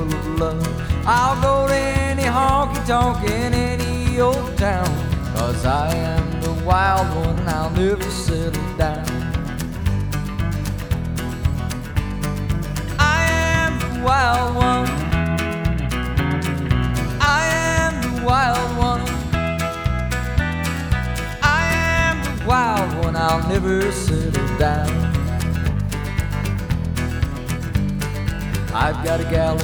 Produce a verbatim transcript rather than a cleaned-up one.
full of love. I'll go to any honky-tonk in any old town, 'cause I am the wild one and I'll never settle down. I am the wild one. I am the wild one. I am the wild one, I'll never settle down. I've got a gal